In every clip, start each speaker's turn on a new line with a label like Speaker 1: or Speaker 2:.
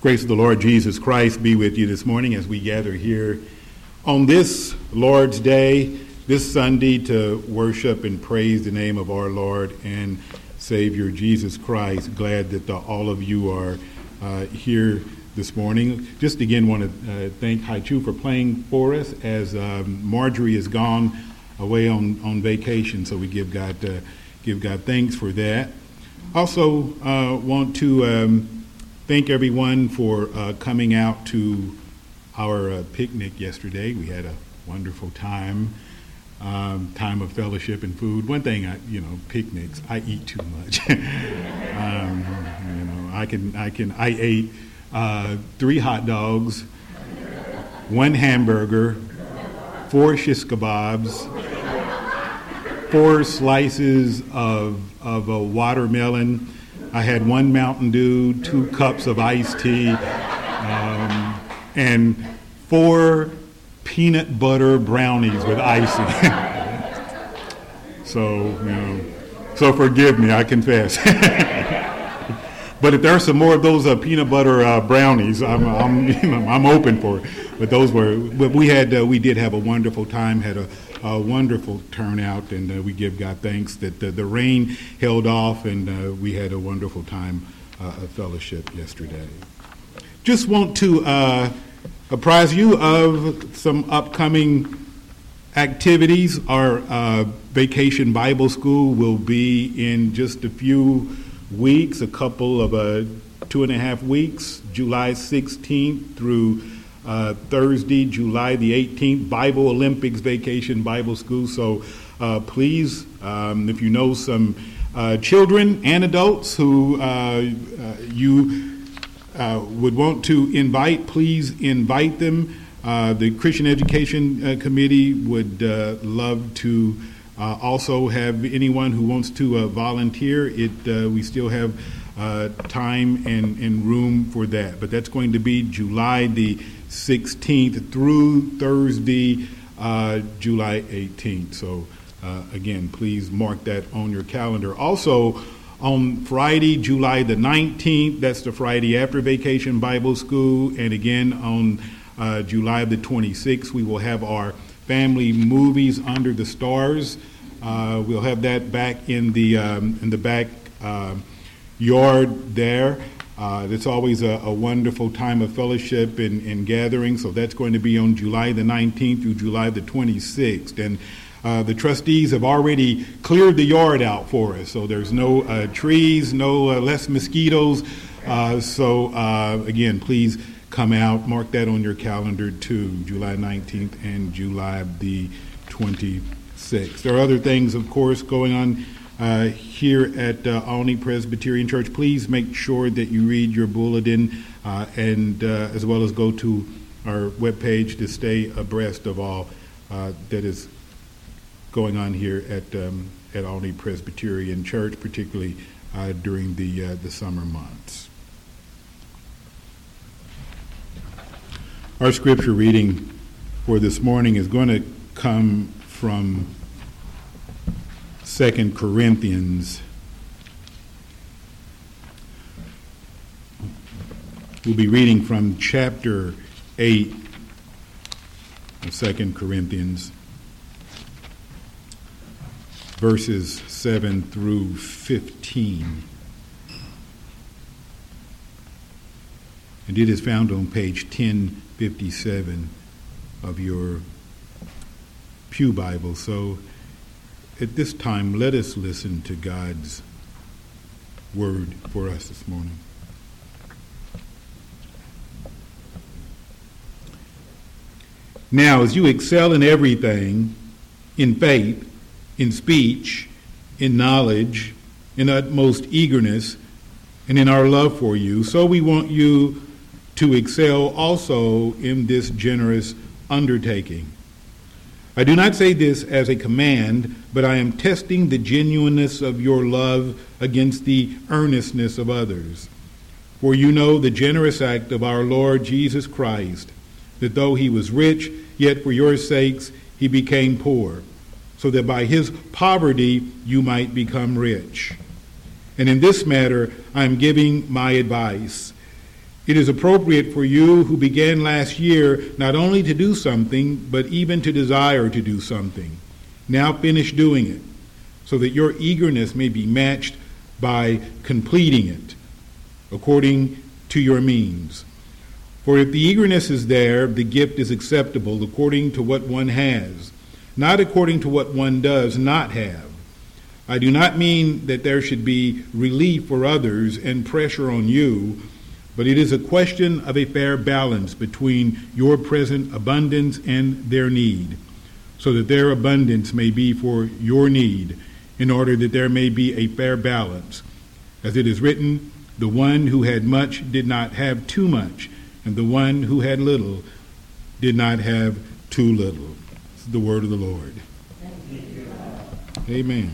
Speaker 1: Grace of the Lord Jesus Christ be with you this morning as we gather here on this Lord's Day, this Sunday, to worship and praise the name of our Lord and Savior Jesus Christ. Glad that all of you are here this morning. Just again want to thank Haichu for playing for us as Marjorie is gone away on vacation, so we give God thanks for that. Also want to thank everyone for coming out to our picnic yesterday. We had a wonderful time of fellowship and food. One thing, picnics, I eat too much. I ate 3 hot dogs, 1 hamburger, 4 shish kebabs, 4 slices of a watermelon. I had 1 Mountain Dew, 2 cups of iced tea, and 4 peanut butter brownies with icing. So forgive me, I confess. But if there are some more of those peanut butter brownies, I'm open for it. But we did have a wonderful time. Had a wonderful turnout, and we give God thanks that the rain held off, and we had a wonderful time of fellowship yesterday. Just want to apprise you of some upcoming activities. Our Vacation Bible School will be in just a few weeks, a couple of 2.5 weeks, July 16th through Thursday, July the 18th, Bible Olympics Vacation Bible School. So please, if you know some children and adults who you would want to invite, please invite them. The Christian Education Committee would love to also have anyone who wants to volunteer. We still have time and room for that. But that's going to be July the 16th through Thursday, July 18th. So again, please mark that on your calendar. Also, on Friday, July the 19th, that's the Friday after Vacation Bible School, and again on July the 26th, we will have our family movies Under the Stars. We'll have that back in the back yard there. It's always a wonderful time of fellowship and gathering, so that's going to be on July the 19th through July the 26th. And the trustees have already cleared the yard out for us, so there's no trees, no less mosquitoes. So again, please come out, mark that on your calendar too, July 19th and July the 26th. There are other things, of course, going on here at Olney Presbyterian Church. Please make sure that you read your bulletin and as well as go to our webpage to stay abreast of all that is going on here at Olney Presbyterian Church, particularly during the summer months. Our scripture reading for this morning is going to come from 2 Corinthians. We'll be reading from chapter 8 of 2 Corinthians, verses 7 through 15. And it is found on page 1057 of your Pew Bible. So at this time, let us listen to God's word for us this morning. Now, as you excel in everything, in faith, in speech, in knowledge, in utmost eagerness, and in our love for you, so we want you to excel also in this generous undertaking. I do not say this as a command, but I am testing the genuineness of your love against the earnestness of others. For you know the generous act of our Lord Jesus Christ, that though he was rich, yet for your sakes he became poor, so that by his poverty you might become rich. And in this matter I am giving my advice. It is appropriate for you who began last year not only to do something, but even to desire to do something. Now finish doing it, so that your eagerness may be matched by completing it, according to your means. For if the eagerness is there, the gift is acceptable according to what one has, not according to what one does not have. I do not mean that there should be relief for others and pressure on you, but it is a question of a fair balance between your present abundance and their need, so that their abundance may be for your need, in order that there may be a fair balance. As it is written, the one who had much did not have too much, and the one who had little did not have too little. This is the word of the Lord. Amen.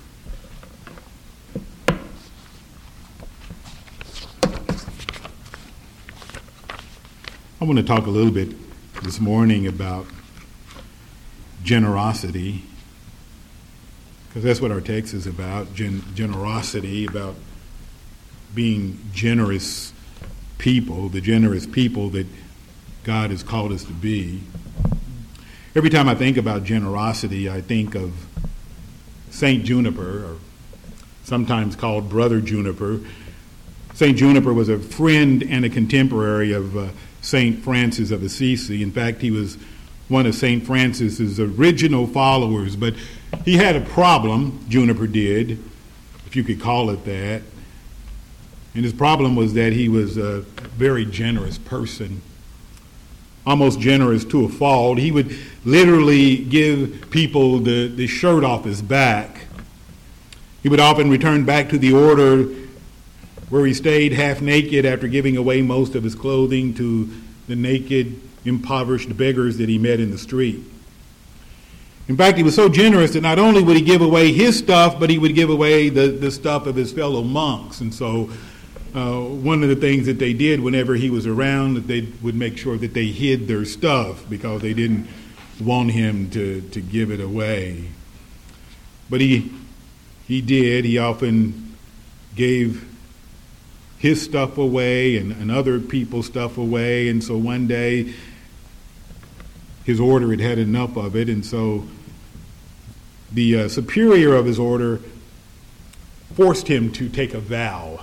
Speaker 1: I want to talk a little bit this morning about generosity, because that's what our text is about, generosity, about being generous people, the generous people that God has called us to be. Every time I think about generosity, I think of St. Juniper, or sometimes called Brother Juniper. St. Juniper was a friend and a contemporary of St. Francis of Assisi. In fact, he was one of St. Francis's original followers, but he had a problem, Juniper did, if you could call it that. And his problem was that he was a very generous person, almost generous to a fault. He would literally give people the shirt off his back. He would often return back to the order where he stayed half naked after giving away most of his clothing to the naked, impoverished beggars that he met in the street. In fact, he was so generous that not only would he give away his stuff, but he would give away the stuff of his fellow monks. And so one of the things that they did whenever he was around, that they would make sure that they hid their stuff because they didn't want him to give it away. But he did. He often gave his stuff away and other people's stuff away. And so one day his order had enough of it, and so the superior of his order forced him to take a vow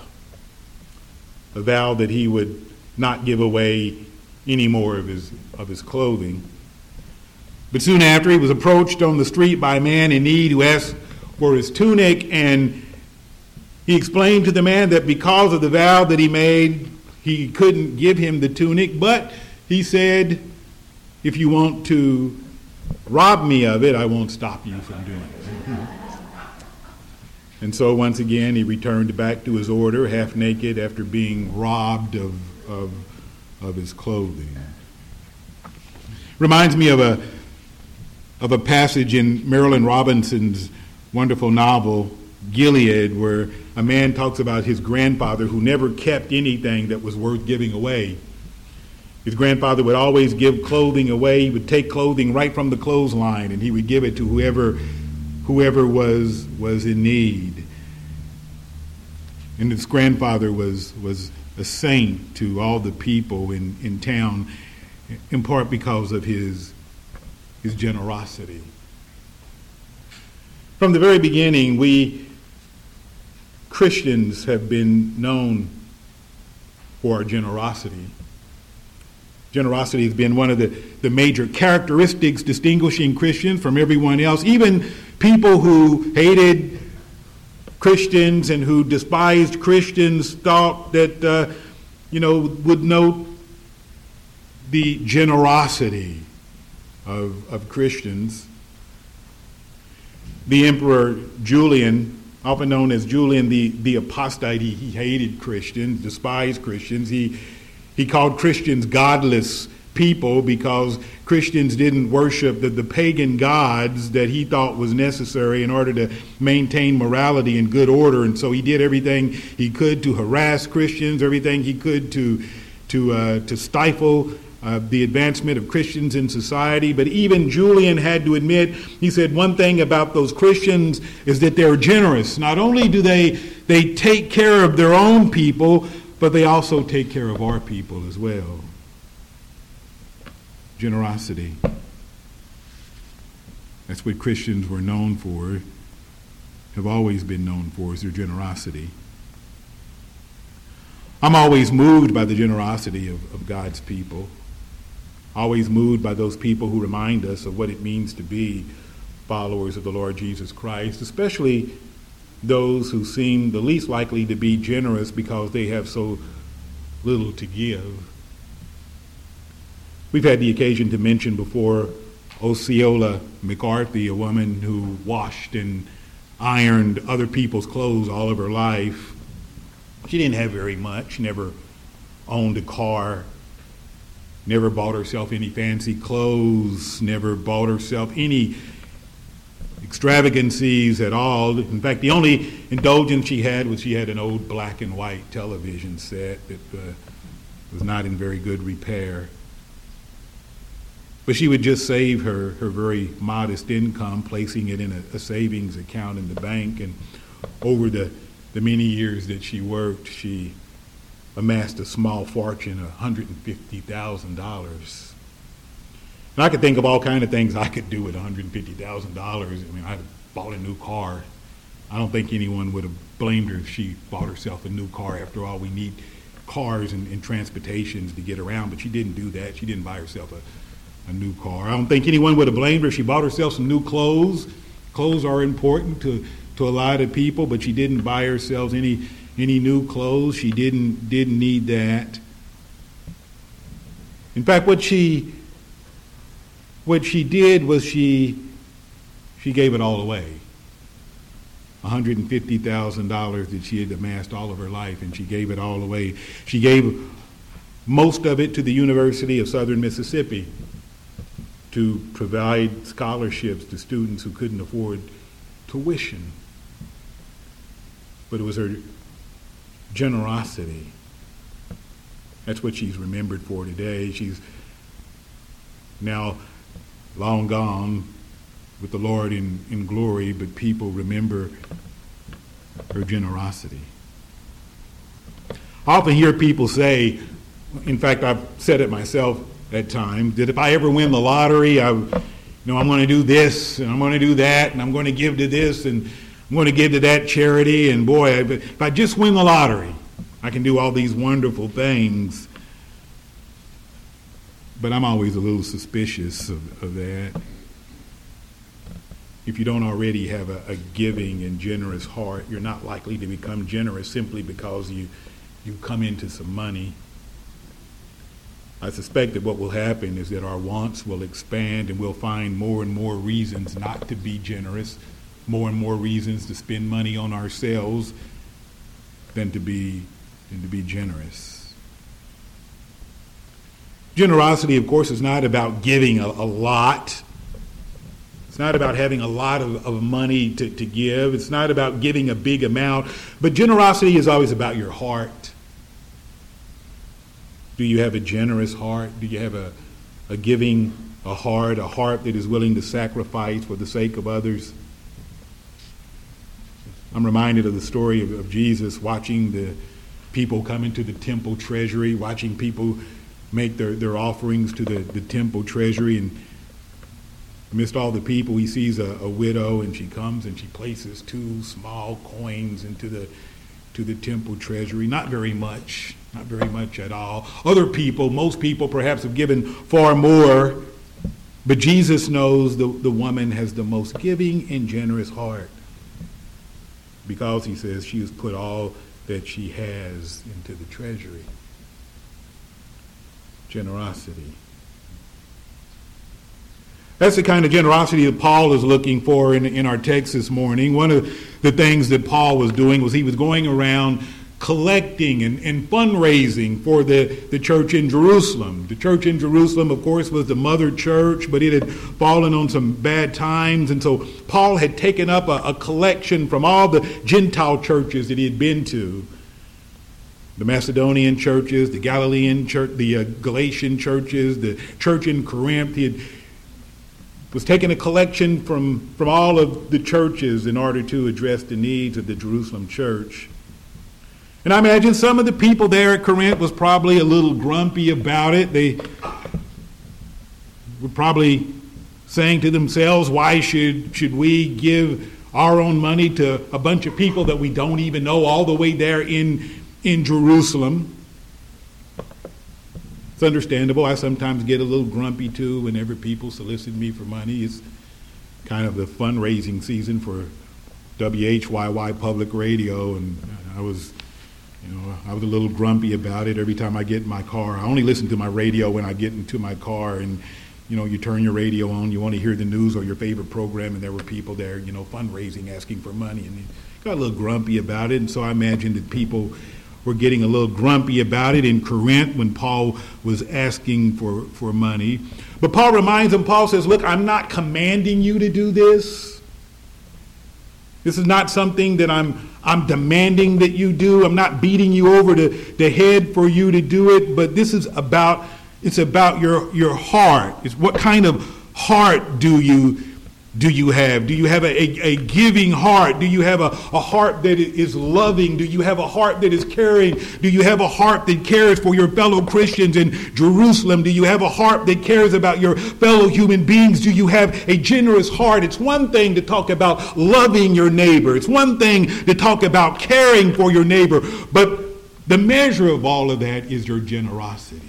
Speaker 1: that he would not give away any more of his clothing. But soon after, he was approached on the street by a man in need who asked for his tunic, and he explained to the man that because of the vow that he made, he couldn't give him the tunic, but he said, if you want to rob me of it, I won't stop you from doing it. And so once again, he returned back to his order, half naked, after being robbed of his clothing. Reminds me of a passage in Marilyn Robinson's wonderful novel, Gilead, where a man talks about his grandfather who never kept anything that was worth giving away. His grandfather would always give clothing away. He would take clothing right from the clothesline, and he would give it to whoever was in need. And his grandfather was a saint to all the people in town, in part because of his generosity. From the very beginning, we Christians have been known for our generosity. Generosity has been one of the major characteristics distinguishing Christians from everyone else. Even people who hated Christians and who despised Christians thought that, would note the generosity of Christians. The Emperor Julian, often known as Julian the Apostate, he hated Christians, despised Christians. He called Christians godless people because Christians didn't worship the pagan gods that he thought was necessary in order to maintain morality and good order. And so he did everything he could to harass Christians, everything he could to stifle the advancement of Christians in society. But even Julian had to admit, he said one thing about those Christians is that they're generous. Not only do they take care of their own people, but they also take care of our people as well. Generosity. That's what Christians were known for, have always been known for, is their generosity. I'm always moved by the generosity of God's people. Always moved by those people who remind us of what it means to be followers of the Lord Jesus Christ, especially those who seem the least likely to be generous because they have so little to give. We've had the occasion to mention before Osceola McCarthy, a woman who washed and ironed other people's clothes all of her life. She didn't have very much, never owned a car, never bought herself any fancy clothes, never bought herself any extravagancies at all. In fact, the only indulgence she had was she had an old black and white television set that was not in very good repair. But she would just save her very modest income, placing it in a savings account in the bank. And over the many years that she worked, she amassed a small fortune of $150,000. And I could think of all kinds of things I could do with $150,000. I mean, I bought a new car. I don't think anyone would have blamed her if she bought herself a new car. After all, we need cars and transportations to get around, but she didn't do that. She didn't buy herself a new car. I don't think anyone would have blamed her if she bought herself some new clothes. Clothes are important to a lot of people, but she didn't buy herself any new clothes. She didn't need that. In fact, what she did was she gave it all away. $150,000 that she had amassed all of her life, and she gave it all away. She gave most of it to the University of Southern Mississippi to provide scholarships to students who couldn't afford tuition. But it was her generosity. That's what she's remembered for today. She's now long gone with the Lord in glory, but people remember her generosity. I often hear people say, in fact, I've said it myself at times, that if I ever win the lottery, I'm going to do this, and I'm going to do that, and I'm going to give to this, and I'm going to give to that charity, and boy, if I just win the lottery, I can do all these wonderful things. But I'm always a little suspicious of that. If you don't already have a giving and generous heart, you're not likely to become generous simply because you come into some money. I suspect that what will happen is that our wants will expand and we'll find more and more reasons not to be generous, more and more reasons to spend money on ourselves than to be generous. Generosity, of course, is not about giving a lot. It's not about having a lot of money to give. It's not about giving a big amount. But generosity is always about your heart. Do you have a generous heart? Do you have a giving a heart that is willing to sacrifice for the sake of others? I'm reminded of the story of Jesus watching the people come into the temple treasury, watching people make their offerings to the temple treasury, and amidst all the people, he sees a widow, and she comes and she places 2 small coins into the temple treasury. Not very much at all. Other people, most people perhaps have given far more, but Jesus knows the woman has the most giving and generous heart because, he says, she has put all that she has into the treasury. Generosity. That's the kind of generosity that Paul is looking for in our text this morning. One of the things that Paul was doing was he was going around collecting and fundraising for the church in Jerusalem. The church in Jerusalem, of course, was the mother church, but it had fallen on some bad times, and so Paul had taken up a collection from all the Gentile churches that he had been to. The Macedonian churches, the Galilean church, the Galatian churches, the church in Corinth. He was taking a collection from all of the churches in order to address the needs of the Jerusalem church. And I imagine some of the people there at Corinth was probably a little grumpy about it. They were probably saying to themselves, why should we give our own money to a bunch of people that we don't even know all the way there in Jerusalem? It's understandable. I sometimes get a little grumpy too whenever people solicit me for money. It's kind of the fundraising season for WHYY Public Radio, and I was a little grumpy about it every time I get in my car. I only listen to my radio when I get into my car, and you turn your radio on, you want to hear the news or your favorite program, and there were people there, fundraising, asking for money, and got a little grumpy about it. And so I imagine that people were getting a little grumpy about it in Corinth when Paul was asking for money. But Paul reminds them, Paul says, look, I'm not commanding you to do this. This is not something that I'm demanding that you do. I'm not beating you over the head for you to do it, but this is about your heart. It's what kind of heart do you have? Do you have a giving heart? Do you have a heart that is loving? Do you have a heart that is caring? Do you have a heart that cares for your fellow Christians in Jerusalem? Do you have a heart that cares about your fellow human beings? Do you have a generous heart? It's one thing to talk about loving your neighbor. It's one thing to talk about caring for your neighbor. But the measure of all of that is your generosity.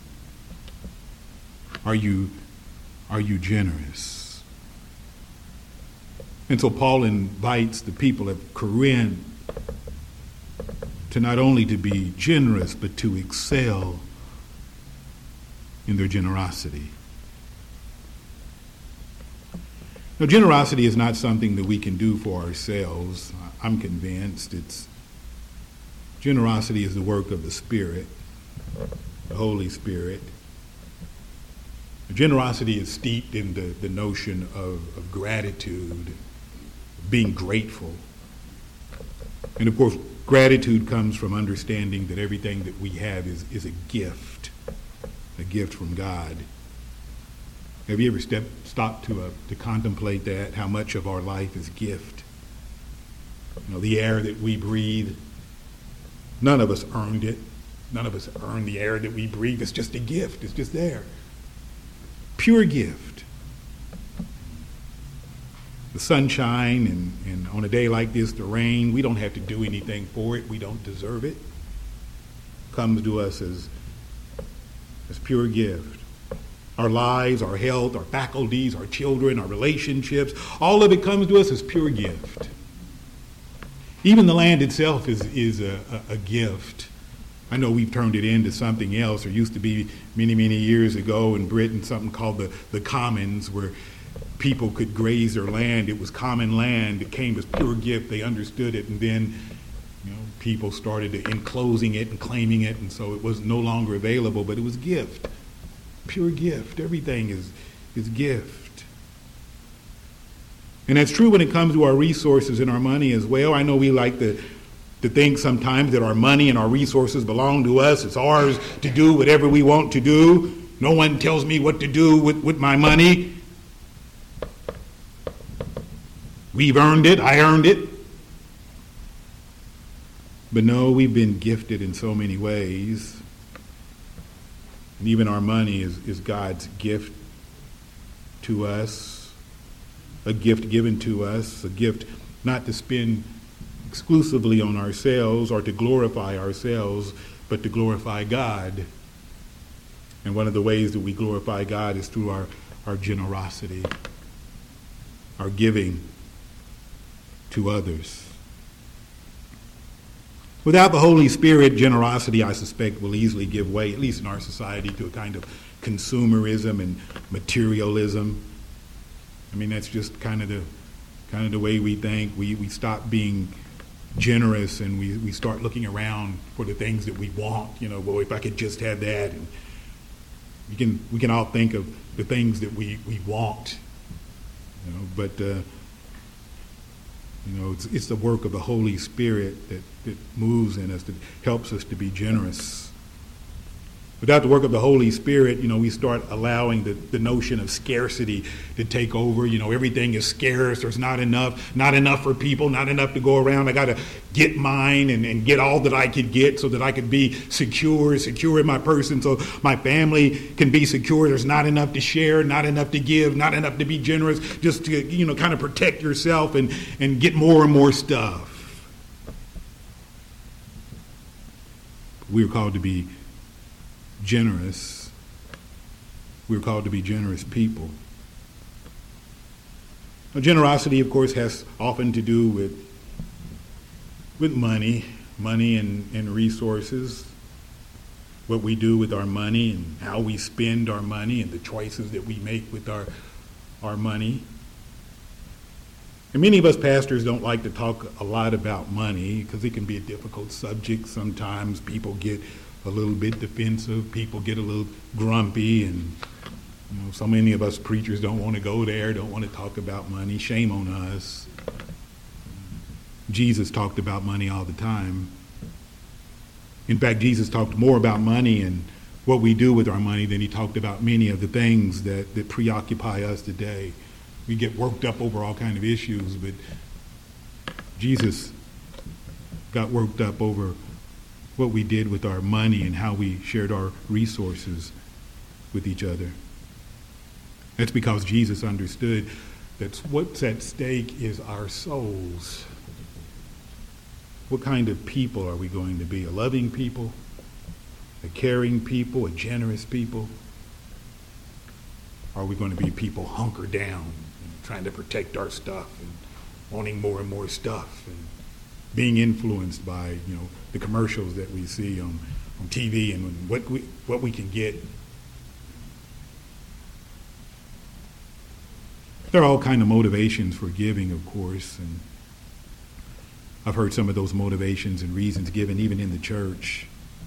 Speaker 1: Are you generous? And so Paul invites the people of Corinth to not only to be generous, but to excel in their generosity. Now, generosity is not something that we can do for ourselves. I'm convinced generosity is the work of the Spirit, the Holy Spirit. Generosity is steeped in the notion of gratitude, being grateful. And of course, gratitude comes from understanding that everything that we have is a gift from God. Have you ever stopped to contemplate that, how much of our life is gift? The air that we breathe, none of us earned it. None of us earn the air that we breathe. It's just a gift. It's just there. Pure gift. The sunshine and on a day like this, the rain, we don't have to do anything for it. We don't deserve it. Comes to us as pure gift. Our lives, our health, our faculties, our children, our relationships, all of it comes to us as pure gift. Even the land itself is a gift. I know we've turned it into something else. There used to be many, many years ago in Britain something called the commons, where people could graze their land. It was common land. It came as pure gift. They understood it, and then people started enclosing it and claiming it, and so it was no longer available, but it was gift. Pure gift. Everything is gift. And that's true when it comes to our resources and our money as well. I know we like to think sometimes that our money and our resources belong to us. It's ours to do whatever we want to do. No one tells me what to do with my money. We've earned it. I earned it. But no, we've been gifted in so many ways. And even our money is God's gift to us, a gift given to us, a gift not to spend exclusively on ourselves or to glorify ourselves, but to glorify God. And one of the ways that we glorify God is through our generosity, our giving to others. Without the Holy Spirit, generosity, I suspect, will easily give way, at least in our society, to a kind of consumerism and materialism. I mean, that's just kind of the way we think. We stop being generous, and we start looking around for the things that we want. Well, if I could just have that. And we can all think of the things that we want. But it's the work of the Holy Spirit that moves in us, that helps us to be generous. Without the work of the Holy Spirit, we start allowing the notion of scarcity to take over. Everything is scarce. There's not enough for people, not enough to go around. I got to get mine and get all that I could get so that I could be secure in my person, so my family can be secure. There's not enough to share, not enough to give, not enough to be generous, just to, kind of protect yourself and get more and more stuff. We're called to be generous. We're called to be generous people. Now, generosity, of course, has often to do with money and resources, what we do with our money and how we spend our money and the choices that we make with our money. And many of us pastors don't like to talk a lot about money because it can be a difficult subject. Sometimes people get a little bit defensive, people get a little grumpy, and so many of us preachers don't want to go there, don't want to talk about money. Shame on us. Jesus talked about money all the time. In fact, Jesus talked more about money and what we do with our money than he talked about many of the things that preoccupy us today. We get worked up over all kinds of issues, but Jesus got worked up over what we did with our money and how we shared our resources with each other. That's because Jesus understood that what's at stake is our souls. What kind of people are we going to be? A loving people? A caring people? A generous people? Are we going to be people hunkered down and trying to protect our stuff and wanting more and more stuff and being influenced by the commercials that we see on TV and what we can get? There are all kinds of motivations for giving, of course, and I've heard some of those motivations and reasons given even in the church.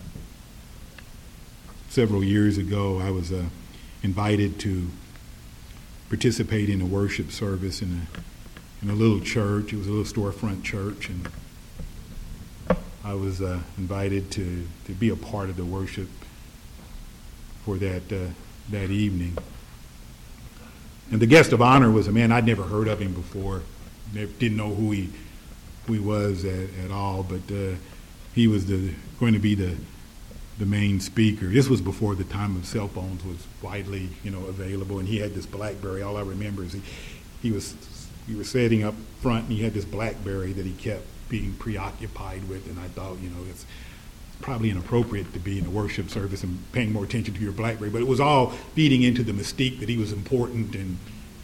Speaker 1: Several years ago, I was invited to participate in a worship service in a little church. It was a little storefront church, and I was invited to be a part of the worship for that evening. And the guest of honor was a man I'd never heard of him before. Didn't know who he was at all, but he was going to be the main speaker. This was before the time of cell phones was widely available, and he had this BlackBerry. All I remember is he was sitting up front, and he had this BlackBerry that he kept being preoccupied with, and I thought, it's probably inappropriate to be in a worship service and paying more attention to your BlackBerry, but it was all feeding into the mystique that he was important, and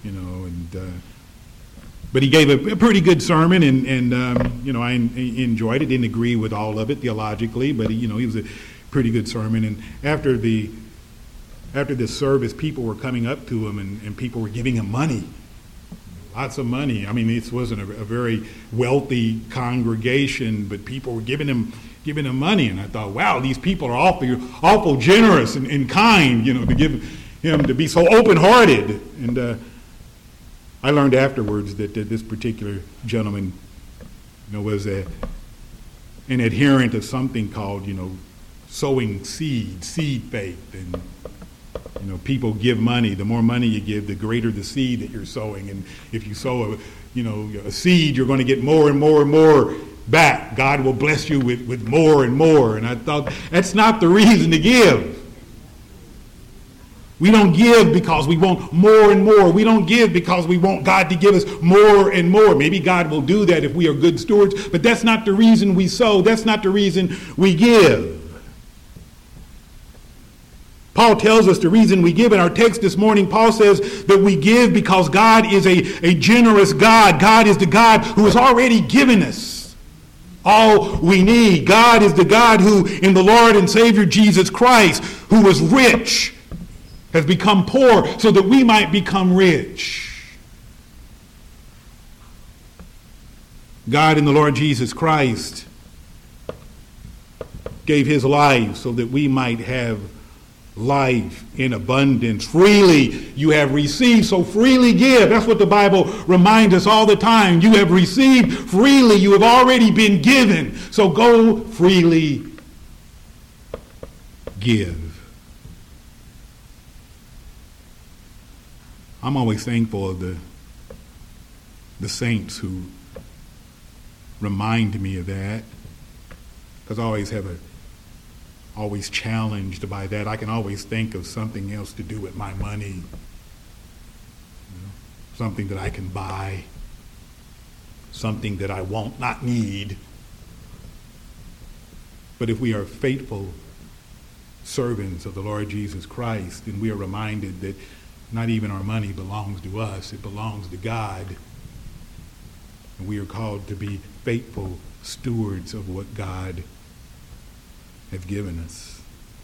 Speaker 1: but he gave a pretty good sermon, and I enjoyed it. Didn't agree with all of it theologically, but he was a pretty good sermon. And after this service, people were coming up to him, and people were giving him money. Lots of money. I mean, this wasn't a very wealthy congregation, but people were giving him money, and I thought, wow, these people are awful generous and kind, to give him, to be so open-hearted. And I learned afterwards that this particular gentleman, was an adherent of something called, sowing seed faith, and people give money. The more money you give, the greater the seed that you're sowing. And if you sow a seed, you're going to get more and more and more back. God will bless you with more and more. And I thought, that's not the reason to give. We don't give because we want more and more. We don't give because we want God to give us more and more. Maybe God will do that if we are good stewards, but that's not the reason we sow. That's not the reason we give. Paul tells us the reason we give. In our text this morning, Paul says that we give because God is a generous God. God is the God who has already given us all we need. God is the God who, in the Lord and Savior Jesus Christ, who was rich, has become poor so that we might become rich. God in the Lord Jesus Christ gave his life so that we might have life in abundance. Freely you have received, so freely give. That's what the Bible reminds us all the time. You have received freely. You have already been given. So go freely give. I'm always thankful of the saints who remind me of that, because I always challenged by that. I can always think of something else to do with my money, something that I can buy, something that I won't not need. But if we are faithful servants of the Lord Jesus Christ, then we are reminded that not even our money belongs to us, it belongs to God. And we are called to be faithful stewards of what God has given us.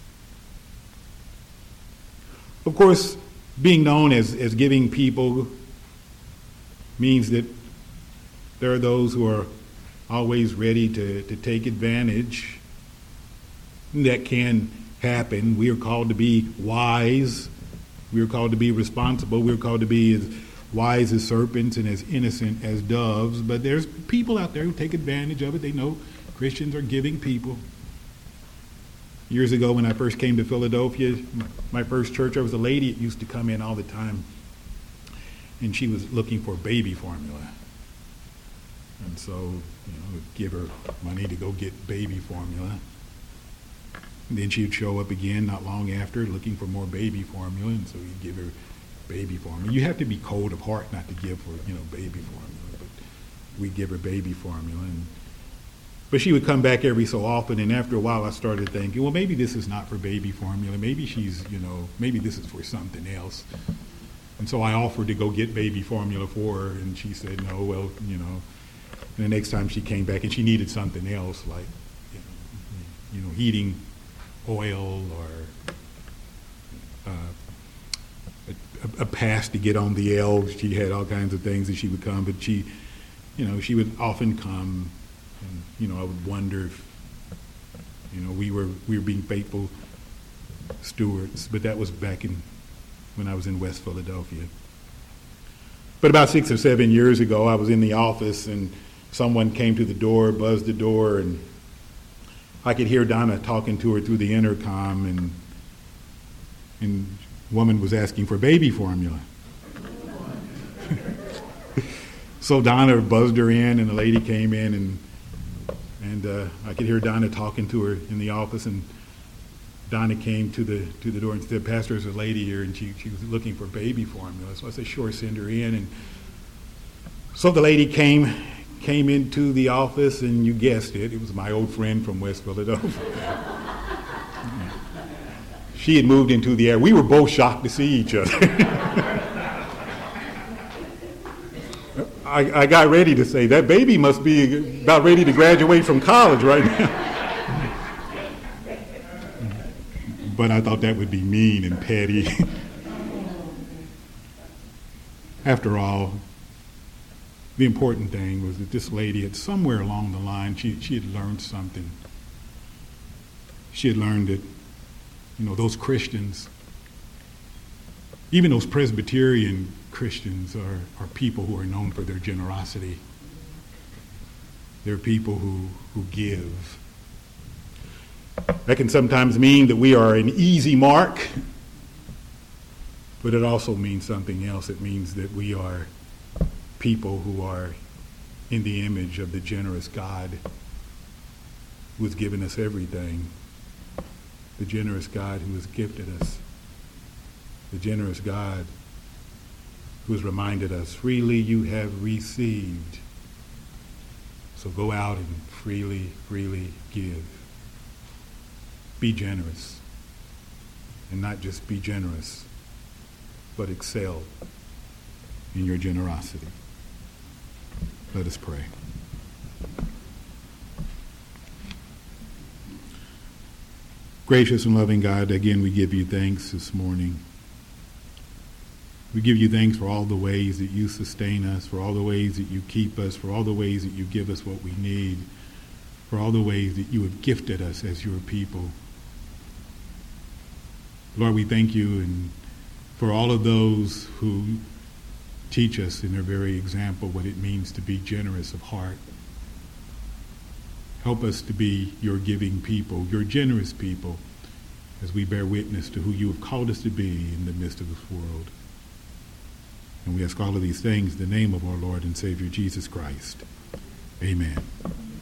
Speaker 1: Of course, being known as giving people means that there are those who are always ready to take advantage. That can happen. We are called to be wise. We are called to be responsible. We are called to be as wise as serpents and as innocent as doves. But there's people out there who take advantage of it. They know Christians are giving people. Years ago when I first came to Philadelphia, my first church, there was a lady that used to come in all the time, and she was looking for baby formula. And so, would give her money to go get baby formula. And then she'd show up again not long after looking for more baby formula, and so you'd give her baby formula. You have to be cold of heart not to give her, baby formula, but we'd give her baby formula. But she would come back every so often, and after a while I started thinking, well, maybe this is not for baby formula. Maybe she's, maybe this is for something else. And so I offered to go get baby formula for her, and she said no, well, And the next time she came back, and she needed something else, like, heating oil or a pass to get on the L. She had all kinds of things that she would come, but she would often come, and I would wonder if we were being faithful stewards. But that was back when I was in West Philadelphia. But about 6 or 7 years ago, I was in the office, and someone came to the door, buzzed the door, and I could hear Donna talking to her through the intercom, and the woman was asking for baby formula. So Donna buzzed her in, and the lady came in, and I could hear Donna talking to her in the office, and Donna came to the door and said, "Pastor, there's a lady here, and she was looking for baby formula." So I said, "Sure, send her in." And so the lady came into the office, and you guessed it, it was my old friend from West Philadelphia. She had moved into the area. We were both shocked to see each other. I got ready to say, that baby must be about ready to graduate from college right now. But I thought that would be mean and petty. After all, the important thing was that this lady had somewhere along the line, she had learned something. She had learned that, those Christians, even those Presbyterian Christians are people who are known for their generosity. They're people who give. That can sometimes mean that we are an easy mark, but it also means something else. It means that we are people who are in the image of the generous God who has given us everything, the generous God who has gifted us, the generous God who has reminded us, freely you have received, so go out and freely give. Be generous, and not just be generous, but excel in your generosity. Let us pray. Gracious and loving God, again we give you thanks this morning. We give you thanks for all the ways that you sustain us, for all the ways that you keep us, for all the ways that you give us what we need, for all the ways that you have gifted us as your people. Lord, we thank you and for all of those who teach us in their very example what it means to be generous of heart. Help us to be your giving people, your generous people, as we bear witness to who you have called us to be in the midst of this world. And we ask all of these things in the name of our Lord and Savior Jesus Christ. Amen.